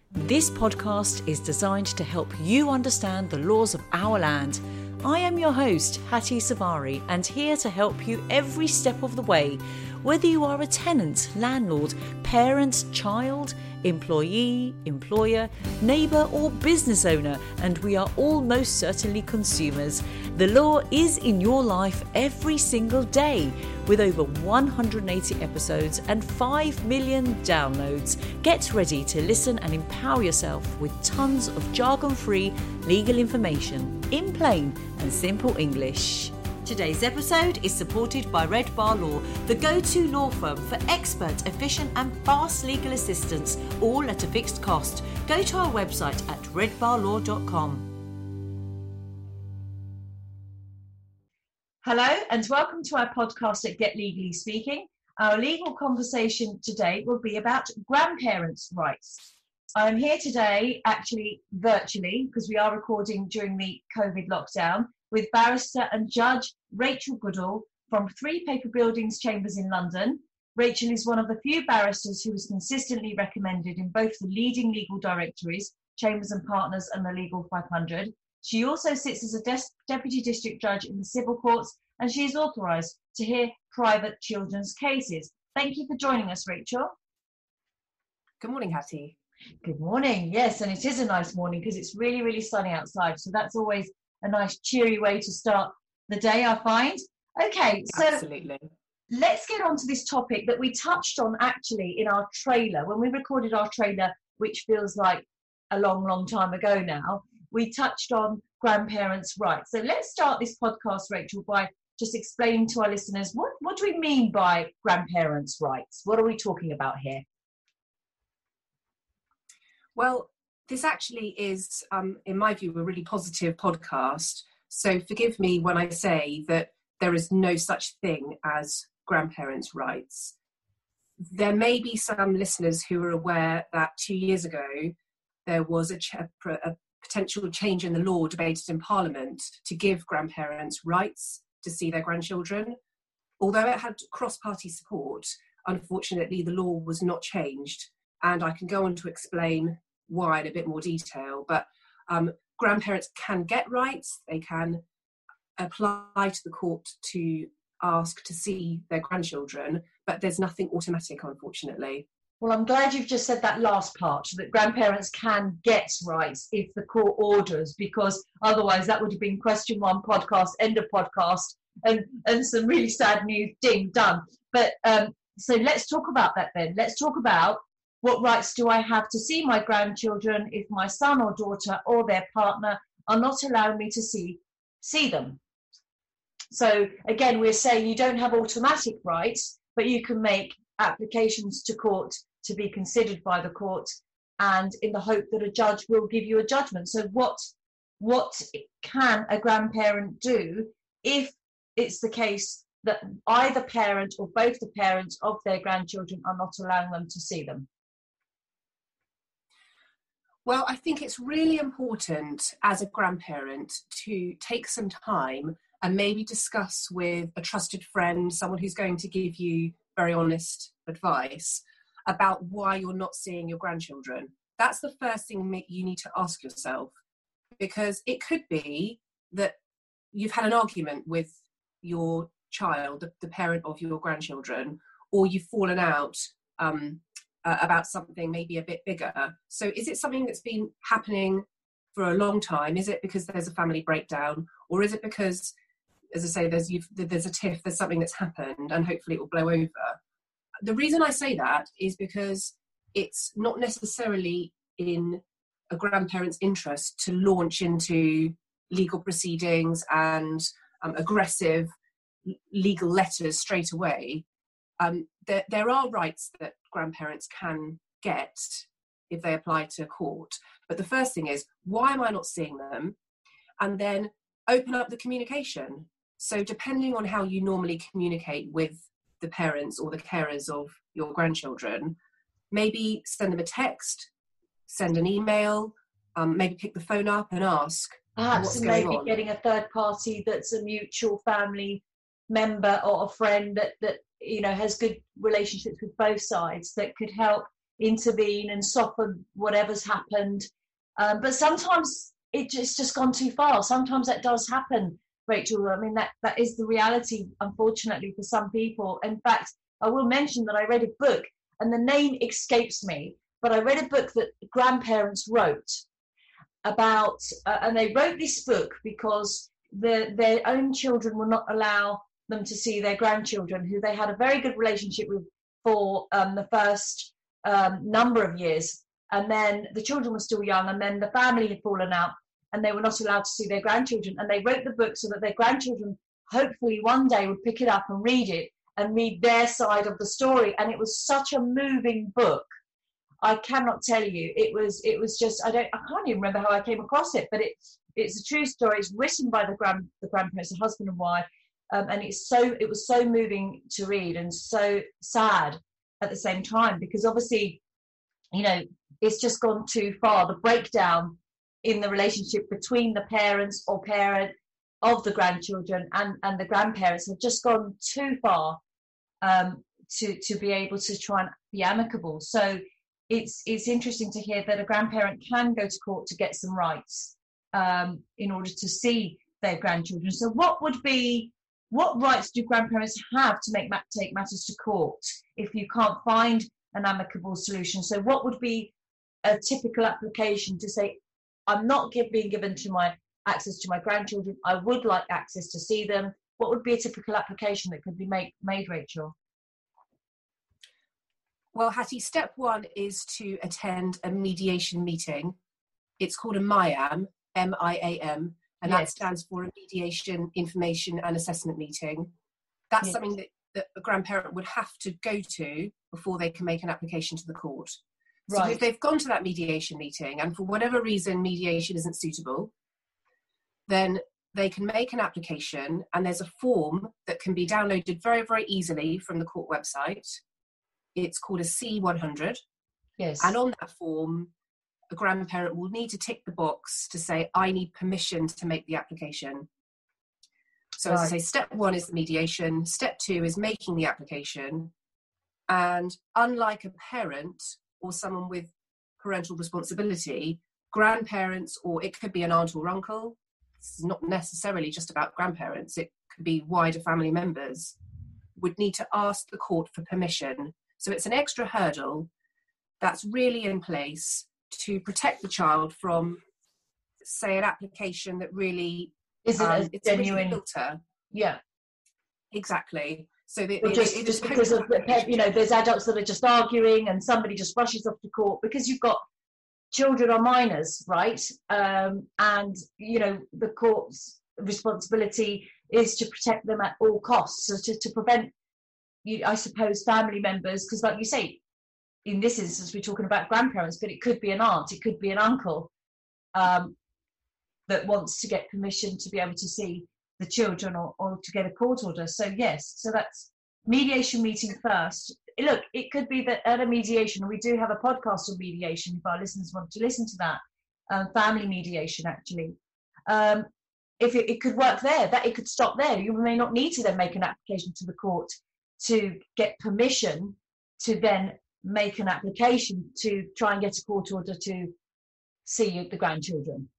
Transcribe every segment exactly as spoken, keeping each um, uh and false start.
This podcast is designed to help you understand the laws of our land. I am your host, Hattie Savari, and here to help you every step of the way, whether you are a tenant, landlord, parent, child, employee, employer, neighbour or business owner, and we are all most certainly consumers. The law is in your life every single day. With over one hundred eighty episodes and five million downloads, get ready to listen and empower yourself with tons of jargon-free legal information in plain and simple English. Today's episode is supported by Red Bar Law, the go-to law firm for expert, efficient and fast legal assistance, all at a fixed cost. Go to our website at red bar law dot com. Hello and welcome to our podcast at Get Legally Speaking. Our legal conversation today will be about grandparents' rights. I'm here today, actually virtually, because we are recording during the COVID lockdown, with barrister and judge Rachel Goodall from Three Paper Buildings Chambers in London. Rachel is one of the few barristers who is consistently recommended in both the leading legal directories, Chambers and Partners and the Legal five hundred. She also sits as a des- Deputy District Judge in the Civil Courts, and she is authorised to hear private children's cases. Thank you for joining us, Rachel. Good morning, Hattie. Good morning. Yes, and it is a nice morning because it's really, really sunny outside. So that's always a nice, cheery way to start the day, I find. Okay, so Absolutely. Let's get on to this topic that we touched on actually in our trailer. When we recorded our trailer, which feels like a long, long time ago now, we touched on grandparents' rights. So let's start this podcast, Rachel, by just explaining to our listeners, what, what do we mean by grandparents' rights? What are we talking about here? Well, this actually is, um, in my view, a really positive podcast. So forgive me when I say that there is no such thing as grandparents' rights. There may be some listeners who are aware that two years ago, there was a, ch- a potential change in the law debated in Parliament to give grandparents rights to see their grandchildren. Although it had cross-party support, unfortunately, the law was not changed. And I can go on to explain why in a bit more detail. But um, grandparents can get rights. They can apply to the court to ask to see their grandchildren, but there's nothing automatic, unfortunately. Well, I'm glad you've just said that last part, that grandparents can get rights if the court orders, because otherwise that would have been question one podcast, end of podcast, and, and some really sad news, ding, done. But um, so let's talk about that then. Let's talk about what rights do I have to see my grandchildren if my son or daughter or their partner are not allowing me to see, see them. So again, we're saying you don't have automatic rights, but you can make applications to court to be considered by the court, and in the hope that a judge will give you a judgment. So what what can a grandparent do if it's the case that either parent or both the parents of their grandchildren are not allowing them to see them? Well, I think it's really important as a grandparent to take some time and maybe discuss with a trusted friend, someone who's going to give you very honest advice about why you're not seeing your grandchildren. That's the first thing you need to ask yourself, because it could be that you've had an argument with your child, the, the parent of your grandchildren, or you've fallen out um, uh, about something maybe a bit bigger. So is it something that's been happening for a long time? Is it because there's a family breakdown, or is it because, as I say, there's you've, there's a tiff, there's something that's happened, and hopefully it will blow over? The reason I say that is because it's not necessarily in a grandparent's interest to launch into legal proceedings and um, aggressive legal letters straight away. Um, there, there are rights that grandparents can get if they apply to court. But the first thing is, why am I not seeing them? And then open up the communication. So depending on how you normally communicate with the parents or the carers of your grandchildren, maybe send them a text, send an email, um, maybe pick the phone up and ask Perhaps what's maybe going on. Getting a third party that's a mutual family member or a friend that, that you know has good relationships with both sides that could help intervene and soften whatever's happened. Um, but sometimes it just just gone too far. Sometimes that does happen, Rachel. I mean, that, that is the reality, unfortunately, for some people. In fact, I will mention that I read a book, and the name escapes me, but I read a book that grandparents wrote about, uh, and they wrote this book because the, their own children will not allow them to see their grandchildren, who they had a very good relationship with for um, the first um, number of years. And then the children were still young, and then the family had fallen out, and they were not allowed to see their grandchildren. And they wrote the book so that their grandchildren hopefully one day would pick it up and read it and read their side of the story. And it was such a moving book. I cannot tell you. It was it was just, I don't I can't even remember how I came across it, but it's it's a true story. It's written by the grand the grandparents, the husband and wife, um, and it's so it was so moving to read and so sad at the same time, because obviously, you know, it's just gone too far. The breakdown in the relationship between the parents or parent of the grandchildren and, and the grandparents have just gone too far um, to to be able to try and be amicable. So it's it's interesting to hear that a grandparent can go to court to get some rights um, in order to see their grandchildren. So what would be what rights do grandparents have to make take matters to court if you can't find an amicable solution? So what would be a typical application to say, I'm not give, being given to my access to my grandchildren, I would like access to see them? What would be a typical application that could be make, made, Rachel? Well, Hattie, step one is to attend a mediation meeting. It's called a MIAM, M I A M, and yes. That stands for a mediation, information and assessment meeting. That's yes. something that, that a grandparent would have to go to before they can make an application to the court. So right. if they've gone to that mediation meeting and for whatever reason mediation isn't suitable, then they can make an application, and there's a form that can be downloaded very, very easily from the court website. It's called a C one hundred. Yes. And on that form, a grandparent will need to tick the box to say, I need permission to make the application. So right. as I say, step one is the mediation. Step two is making the application. And unlike a parent or someone with parental responsibility, grandparents, or it could be an aunt or uncle, it's not necessarily just about grandparents, it could be wider family members, would need to ask the court for permission. So it's an extra hurdle that's really in place to protect the child from, say, an application that really is it um, a it's genuine a filter. Yeah, exactly. So they, or just, it, it just because of the, you know, there's adults that are just arguing and somebody just rushes off to court because you've got children or minors, right? Um, and you know the court's responsibility is to protect them at all costs, so to, to prevent, you, I suppose, family members, because like you say, in this instance we're talking about grandparents, but it could be an aunt, it could be an uncle um, that wants to get permission to be able to see the children or, or to get a court order. So yes, so that's mediation meeting first. Look, it could be that at a mediation, we do have a podcast on mediation if our listeners want to listen to that, um, family mediation actually. Um, if it, it could work there, that it could stop there. You may not need to then make an application to the court to get permission to then make an application to try and get a court order to see the grandchildren.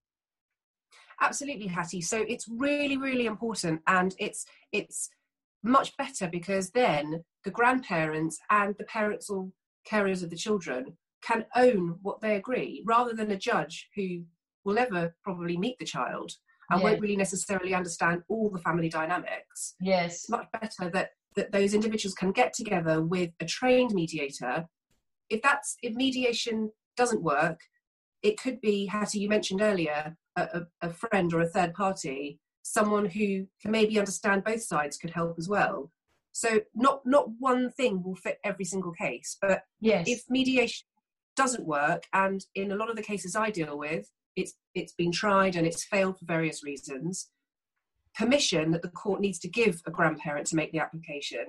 Absolutely, Hattie. So it's really, really important, and it's it's much better because then the grandparents and the parents or carers of the children can own what they agree, rather than a judge who will never probably meet the child and yeah. won't really necessarily understand all the family dynamics. Yes. It's much better that, that those individuals can get together with a trained mediator. If that's if mediation doesn't work, it could be, Hattie, you mentioned earlier, a, a friend or a third party, someone who can maybe understand both sides could help as well. So not not one thing will fit every single case, but yes. if mediation doesn't work, and in a lot of the cases I deal with, it's it's been tried and it's failed for various reasons, permission that the court needs to give a grandparent to make the application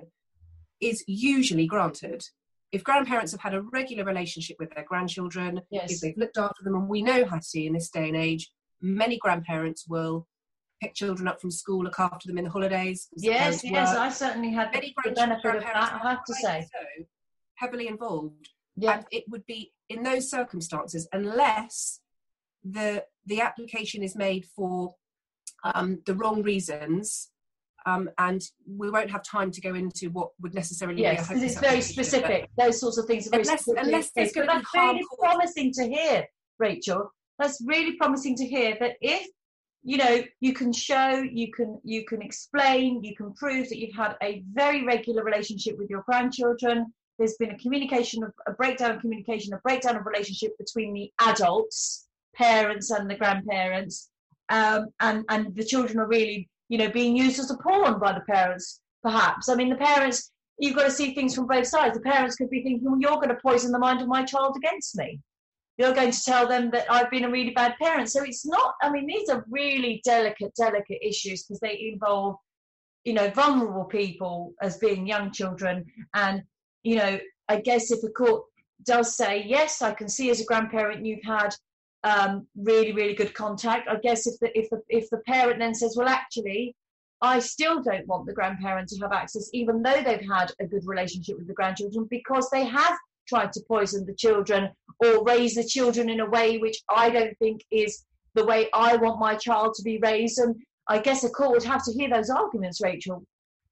is usually granted. If grandparents have had a regular relationship with their grandchildren, yes. if they've looked after them, and we know, Hattie, in this day and age, many grandparents will pick children up from school, look after them in the holidays. Yes, the yes, work. I certainly had many the benefit of that, I have to say. So heavily involved. Yeah. And it would be in those circumstances, unless the the application is made for um, the wrong reasons, um, and we won't have time to go into what would necessarily yes, be a because it's very specific. Those sorts of things are very unless, specific. Unless there's going to be that's really harmful... promising to hear, Rachel. That's really promising to hear that if, you know, you can show, you can you can explain, you can prove that you've had a very regular relationship with your grandchildren. There's been a communication, of, a breakdown of communication, a breakdown of relationship between the adults, parents and the grandparents, um, and, and the children are really, you know, being used as a pawn by the parents, perhaps. I mean, the parents, you've got to see things from both sides. The parents could be thinking, well, you're going to poison the mind of my child against me. You're going to tell them that I've been a really bad parent. So it's not, I mean, these are really delicate, delicate issues because they involve, you know, vulnerable people as being young children. And, you know, I guess if the court does say, yes, I can see as a grandparent you've had um, really, really good contact. I guess if the, if the, if the parent then says, well, actually, I still don't want the grandparent to have access, even though they've had a good relationship with the grandchildren, because they have tried to poison the children or raise the children in a way which I don't think is the way I want my child to be raised. And I guess a court would have to hear those arguments, Rachel.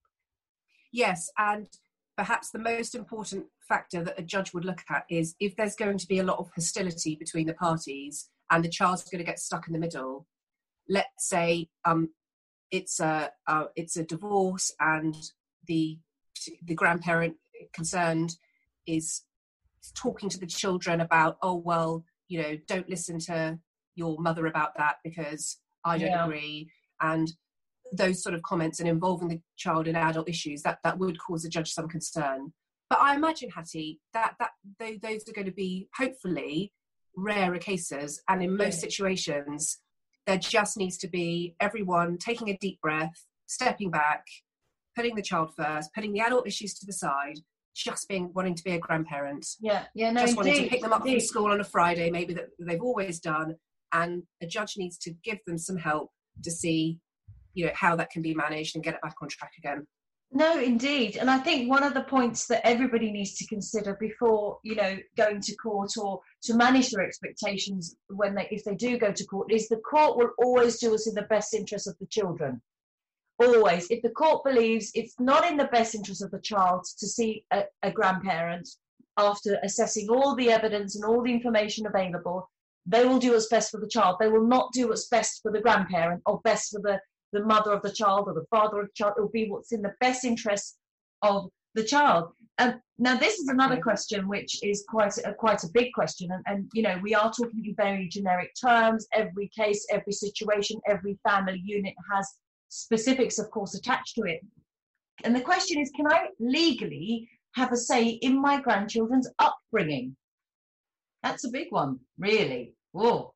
Yes, and perhaps the most important factor that a judge would look at is if there's going to be a lot of hostility between the parties and the child's going to get stuck in the middle. Let's say um, it's a uh, it's a divorce and the the grandparent concerned is talking to the children about, oh, well, you know, don't listen to your mother about that because I don't yeah. agree. And those sort of comments and involving the child in adult issues, that, that would cause a judge some concern. But I imagine, Hattie, that, that they, those are going to be, hopefully, rarer cases. And in most yeah. situations, there just needs to be everyone taking a deep breath, stepping back, putting the child first, putting the adult issues to the side, just being wanting to be a grandparent. Yeah, yeah, no, just indeed, wanting to pick them up indeed. from school on a Friday, maybe that they've always done. And a judge needs to give them some help to see, you know, how that can be managed and get it back on track again. No, indeed. And I think one of the points that everybody needs to consider before, you know, going to court or to manage their expectations when they, if they do go to court, is the court will always do us in the best interest of the children. Always. If the court believes it's not in the best interest of the child to see a, a grandparent after assessing all the evidence and all the information available, they will do what's best for the child. They will not do what's best for the grandparent or best for the, the mother of the child or the father of the child. It will be what's in the best interest of the child. And now this is another question which is quite a, quite a big question. And, and, you know, we are talking in very generic terms. Every case, every situation, every family unit has specifics, of course, attached to it. And the question is, can I legally have a say in my grandchildren's upbringing? That's a big one, really. Whoa.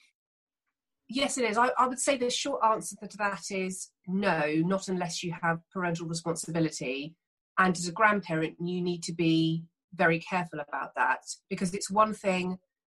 Yes, it is. I, I would say the short answer to that is no, not unless you have parental responsibility. And as a grandparent, you need to be very careful about that, because it's one thing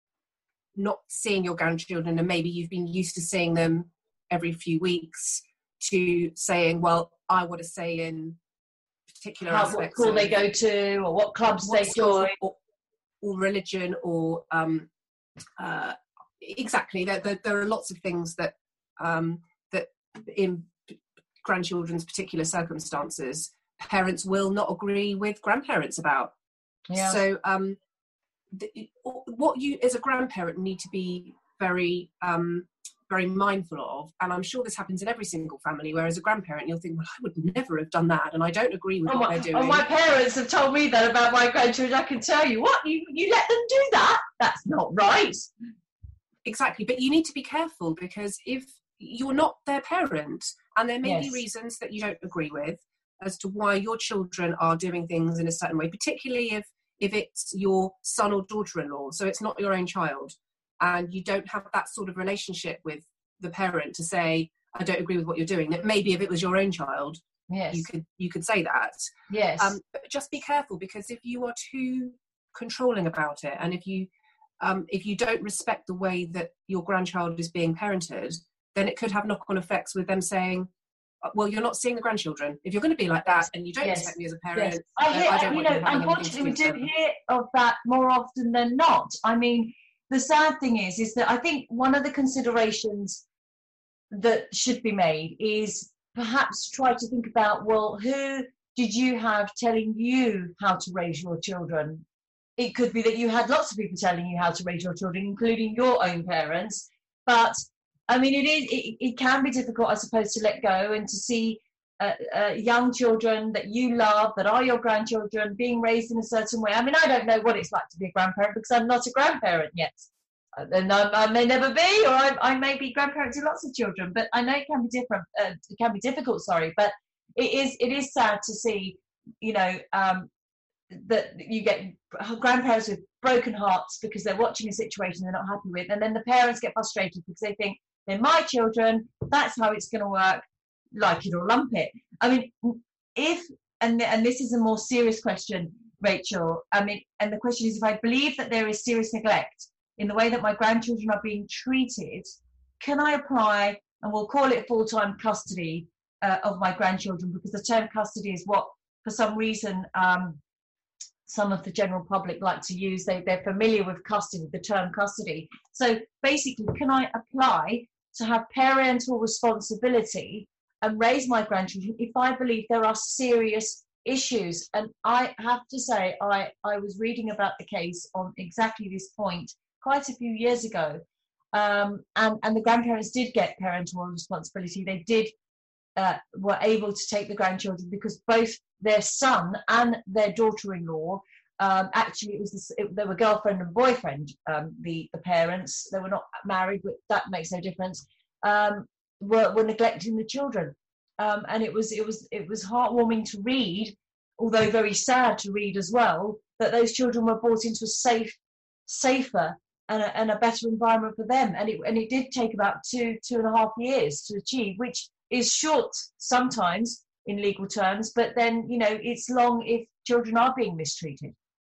not seeing your grandchildren and maybe you've been used to seeing them every few weeks, to saying, well, I want to say in particular How, aspects what school of they go to or what clubs what they join. Or, or religion or um, uh, exactly. There, there, there are lots of things that um, that in grandchildren's particular circumstances, parents will not agree with grandparents about. Yeah. So um, the, what you as a grandparent need to be very um, very mindful of, and I'm sure this happens in every single family, where as a grandparent you'll think, well, I would never have done that and I don't agree with oh, what my, they're doing. Oh, my parents have told me that about my grandchildren. I can tell you, what, you, you let them do that? That's not right. Exactly, but you need to be careful, because if you're not their parent and there may yes. be reasons that you don't agree with as to why your children are doing things in a certain way, particularly if if it's your son or daughter-in-law, so it's not your own child, and you don't have that sort of relationship with the parent to say, I don't agree with what you're doing. That maybe if it was your own child, yes. you could you could say that. Yes. Um, but just be careful, because if you are too controlling about it, and if you um, if you don't respect the way that your grandchild is being parented, then it could have knock-on effects with them saying, well, you're not seeing the grandchildren. If you're going to be like that and you don't Yes. respect me as a parent, Yes. I hear, I don't you want know, you having anything to unfortunately, we do do with them. hear of that more often than not. I mean, the sad thing is, is that I think one of the considerations that should be made is perhaps try to think about, well, who did you have telling you how to raise your children? It could be that you had lots of people telling you how to raise your children, including your own parents. But I mean, it is it, it can be difficult, I suppose, to let go and to see uh, uh, young children that you love, that are your grandchildren, being raised in a certain way. I mean, I don't know what it's like to be a grandparent because I'm not a grandparent yet. And I, I may never be, or I, I may be grandparent to lots of children. But I know it can be different. Uh, it can be difficult. Sorry, but it is it is sad to see, you know, um, that you get grandparents with broken hearts because they're watching a situation they're not happy with, and then the parents get frustrated because they think they're my children. That's how it's going to work. Like it or lump it. I mean, if and and this is a more serious question, Rachel. I mean, and the question is, if I believe that there is serious neglect in the way that my grandchildren are being treated, can I apply, and we'll call it full-time custody uh, of my grandchildren, because the term custody is what, for some reason, um, some of the general public like to use. They, they're familiar with custody, the term custody. So basically, can I apply to have parental responsibility and raise my grandchildren if I believe there are serious issues? And I have to say, I, I was reading about the case on exactly this point quite a few years ago, um, and, and the grandparents did get parental responsibility. They did uh, were able to take the grandchildren because both their son and their daughter-in-law, um, actually it was this, it, they were girlfriend and boyfriend, um, the, the parents, they were not married, but that makes no difference, um, were, were neglecting the children. Um, and it was, it was, it was heartwarming to read, although very sad to read as well, that those children were brought into a safe, safer and a, and a better environment for them. And it, and it did take about two, two and a half years to achieve, which is short sometimes in legal terms, but then, you know, it's long if children are being mistreated.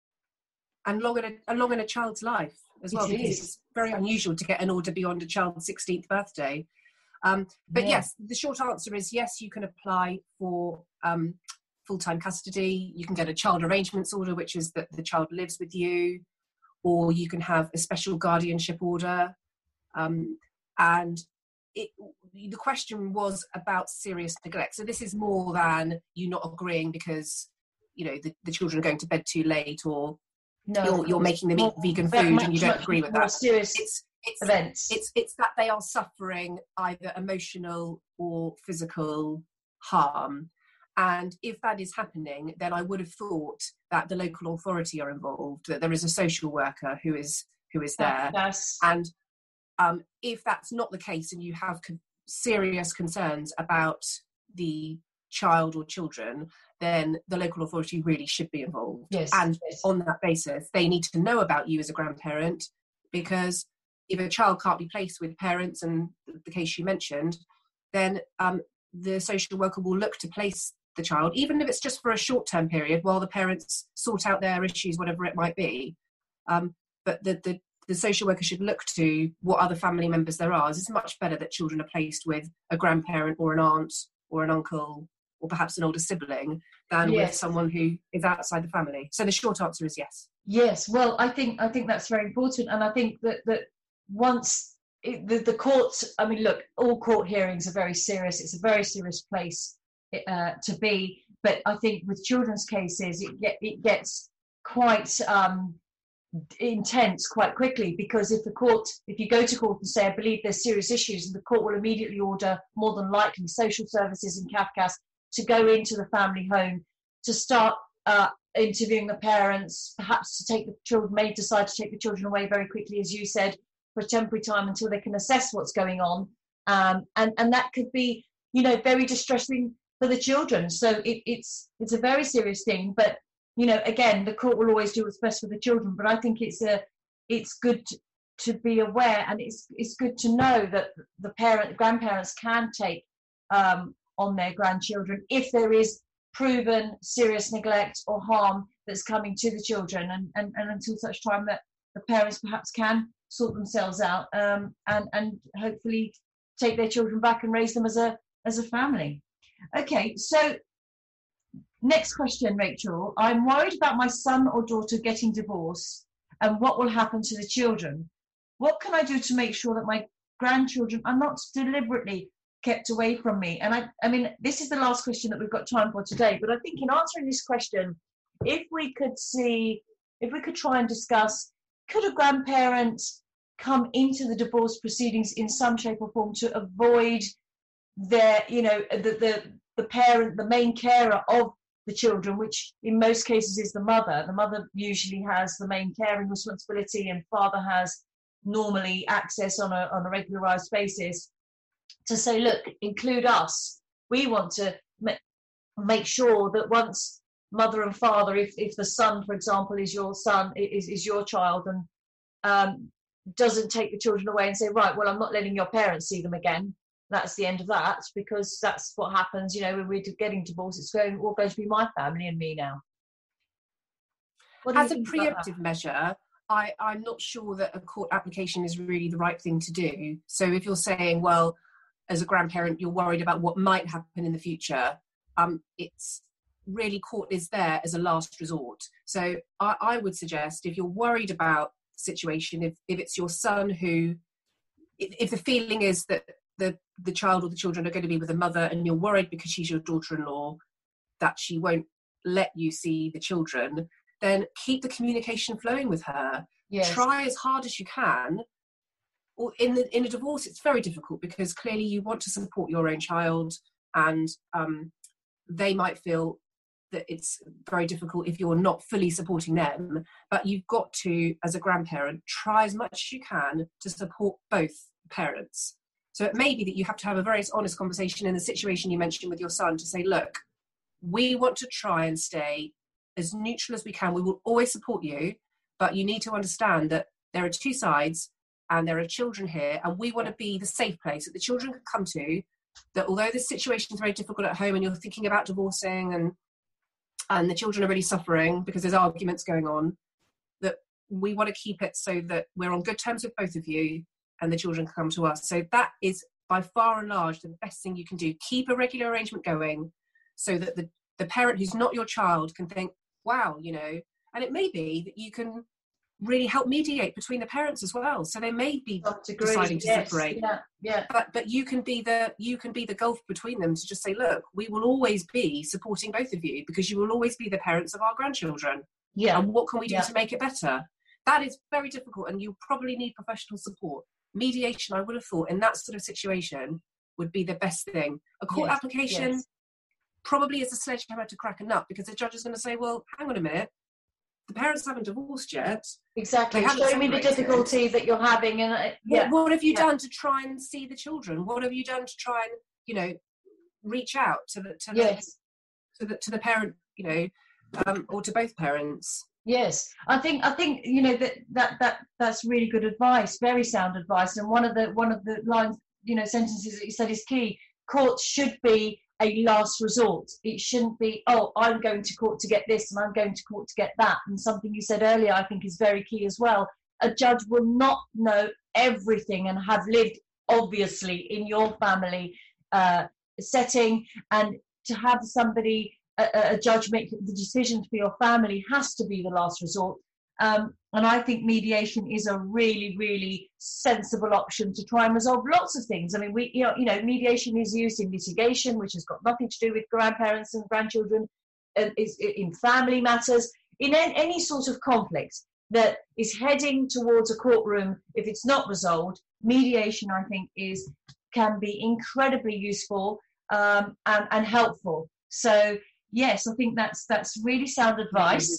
And long in a, and long in a child's life as well, It because is. it's very unusual to get an order beyond a child's sixteenth birthday. Um, but Yeah. yes, the short answer is yes, you can apply for um, full-time custody. You can get a child arrangements order, which is that the child lives with you, or you can have a special guardianship order. Um, and it, the question was about serious neglect. So this is more than you not agreeing because, you know, the, the children are going to bed too late, or No, you're, you're making them eat more- vegan much, food and you don't much agree with more that. serious It's, it's, events. it's, it's that they are suffering either emotional or physical harm. And if that is happening, then I would have thought that the local authority are involved, that there is a social worker who is who is there. Yes. And um, if that's not the case and you have con- serious concerns about the child or children, then the local authority really should be involved. Yes, And yes. on that basis, they need to know about you as a grandparent, because if a child can't be placed with parents, and the case you mentioned, then um, the social worker will look to place the child, even if it's just for a short-term period while the parents sort out their issues, whatever it might be. Um, but the, the, the social worker should look to what other family members there are. It's much better that children are placed with a grandparent or an aunt or an uncle or perhaps an older sibling than Yes. with someone who is outside the family. So the short answer is yes. Yes, well, I think I think that's very important, and I think that that once it, the the courts, I mean, look, all court hearings are very serious. It's a very serious place uh, to be, but I think with children's cases, it get it gets quite um, intense quite quickly, because if the court, if you go to court and say, I believe there's serious issues, and the court will immediately order, more than likely, social services in CAFCAS to go into the family home to start uh, interviewing the parents, perhaps to take the children, may decide to take the children away very quickly, as you said, for a temporary time until they can assess what's going on. Um, and, and that could be, you know, very distressing for the children. So it, it's it's a very serious thing. But, you know, again, the court will always do what's best for the children. But I think it's a it's good to, to be aware, and it's it's good to know that the parent, grandparents can take um, on their grandchildren if there is proven serious neglect or harm that's coming to the children, and, and, and until such time that the parents perhaps can sort themselves out um, and, and hopefully take their children back and raise them as a as a family. Okay, so next question, Rachel. I'm worried about my son or daughter getting divorced and what will happen to the children. What can I do to make sure that my grandchildren are not deliberately kept away from me? And I, I mean, this is the last question that we've got time for today, but I think in answering this question, if we could see, if we could try and discuss, could a grandparent come into the divorce proceedings in some shape or form to avoid their, you know, the, the, the parent, the main carer of the children, which in most cases is the mother. The mother usually has the main caring responsibility and father has normally access on a, on a regularized basis, to say, look, include us. We want to ma- make sure that once mother and father, if, if the son, for example, is your son, is, is your child, and um, doesn't take the children away and say, right, well, I'm not letting your parents see them again. That's the end of that, because that's what happens, you know, when we're getting divorced, it's going, all going to be my family and me now. As a preemptive measure, I, I'm not sure that a court application is really the right thing to do. So if you're saying, well, as a grandparent, you're worried about what might happen in the future, um, it's really, court is there as a last resort. So I, I would suggest, if you're worried about the situation, if, if it's your son who, if, if the feeling is that the, the child or the children are going to be with a mother and you're worried because she's your daughter-in-law that she won't let you see the children, then keep the communication flowing with her. Yes. Try as hard as you can. Or in the, in a divorce, it's very difficult because clearly you want to support your own child, and um, they might feel that it's very difficult if you're not fully supporting them. But you've got to, as a grandparent, try as much as you can to support both parents. So it may be that you have to have a very honest conversation in the situation you mentioned with your son to say, look, we want to try and stay as neutral as we can. We will always support you, but you need to understand that there are two sides and there are children here, and we want to be the safe place that the children can come to, that although this situation is very difficult at home and you're thinking about divorcing and and the children are really suffering because there's arguments going on, that we want to keep it so that we're on good terms with both of you and the children can come to us. So that is by far and large the best thing you can do. Keep a regular arrangement going so that the, the parent who's not your child can think, wow, you know, and it may be that you can really help mediate between the parents as well. So they may be deciding to yes, separate, yeah, yeah. but but you can be the you can be the gulf between them to just say, look, we will always be supporting both of you because you will always be the parents of our grandchildren. Yeah. And what can we do yeah. to make it better? That is very difficult, and you probably need professional support. Mediation, I would have thought, in that sort of situation, would be the best thing. A court yes, application yes. probably is a sledgehammer to crack a nut, because the judge is going to say, well, hang on a minute, the parents haven't divorced yet. Exactly. Show me the difficulty that you're having. And uh, yeah. what, what have you yeah. done to try and see the children? What have you done to try and, you know, reach out to the to, yes. the, to the to the parent, you know, um, or to both parents? Yes, I think I think you know that that that that's really good advice, very sound advice. And one of the one of the lines, you know, sentences that you said is key. Courts should be a last resort. It shouldn't be, oh, I'm going to court to get this and I'm going to court to get that. And something you said earlier I think is very key as well. A judge will not know everything and have lived, obviously, in your family uh, setting, and to have somebody, a, a judge, make the decision for your family has to be the last resort. Um, and I think mediation is a really, really sensible option to try and resolve lots of things. I mean, we, you know, you know, mediation is used in litigation, which has got nothing to do with grandparents and grandchildren, and is in family matters, in any sort of conflict that is heading towards a courtroom. If it's not resolved, mediation, I think, is can be incredibly useful um, and, and helpful. So yes, I think that's that's really sound advice.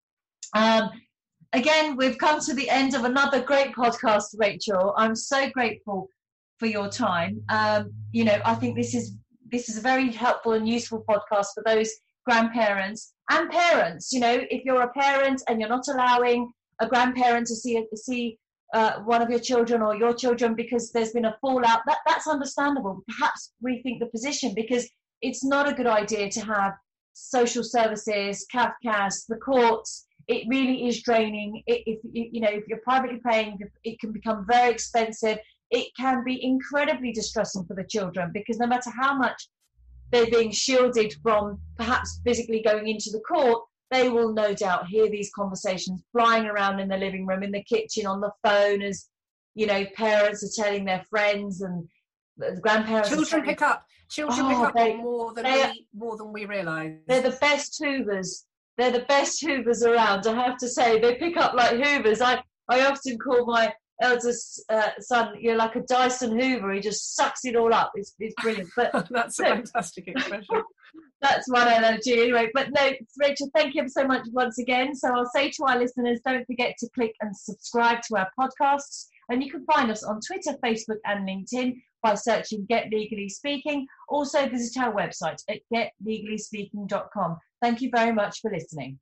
Um, Again, we've come to the end of another great podcast, Rachel. I'm so grateful for your time. Um, you know, I think this is this is a very helpful and useful podcast for those grandparents and parents. You know, if you're a parent and you're not allowing a grandparent to see see uh, one of your children or your children because there's been a fallout, that that's understandable. Perhaps rethink the position, because it's not a good idea to have social services, C A F C A S, the courts. It really is draining. It, if you know, if you're privately paying, it can become very expensive. It can be incredibly distressing for the children, because no matter how much they're being shielded from perhaps physically going into the court, they will no doubt hear these conversations flying around in the living room, in the kitchen, on the phone, as, you know, parents are telling their friends and the grandparents. Children pick up. Children oh, pick up they, more than they, we more than we realise. They're the best hoovers. They're the best hoovers around. I have to say, they pick up like hoovers. I I often call my eldest uh, son, you're like a Dyson Hoover. He just sucks it all up. It's, it's brilliant. But that's a fantastic expression. That's one energy anyway. But no, Rachel, thank you so much once again. So I'll say to our listeners, don't forget to click and subscribe to our podcasts. And you can find us on Twitter, Facebook and LinkedIn by searching Get Legally Speaking. Also visit our website at get legally speaking dot com. Thank you very much for listening.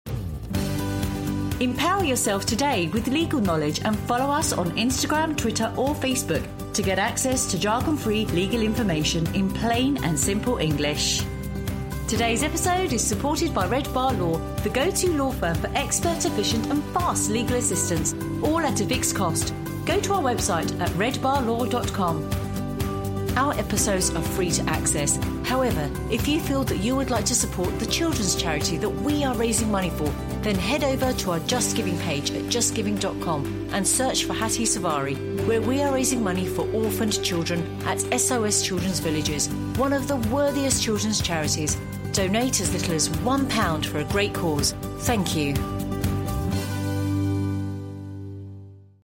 Empower yourself today with legal knowledge and follow us on Instagram, Twitter or Facebook to get access to jargon-free legal information in plain and simple English. Today's episode is supported by Red Bar Law, the go-to law firm for expert, efficient and fast legal assistance, all at a fixed cost. Go to our website at red bar law dot com. Our episodes are free to access. However, if you feel that you would like to support the children's charity that we are raising money for, then head over to our Just Giving page at just giving dot com and search for Hattie Savari, where we are raising money for orphaned children at S O S Children's Villages, one of the worthiest children's charities. Donate as little as one pound for a great cause. Thank you.